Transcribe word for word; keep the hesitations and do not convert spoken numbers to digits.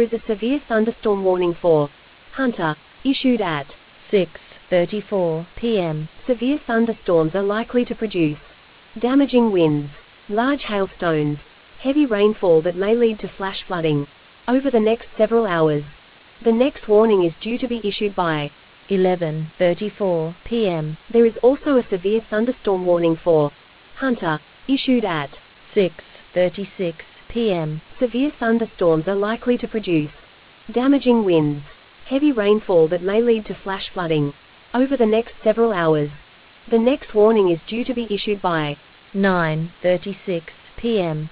is a severe thunderstorm warning for Hunter, issued at six thirty-four p m Severe thunderstorms are likely to produce damaging winds, large hailstones, heavy rainfall that may lead to flash flooding over the next several hours. The next warning is due to be issued by eleven thirty-four p m There is also a severe thunderstorm warning for Hunter, issued at six thirty-six p m Severe thunderstorms are likely to produce damaging winds, heavy rainfall that may lead to flash flooding over the next several hours. The next warning is due to be issued by nine thirty-six p m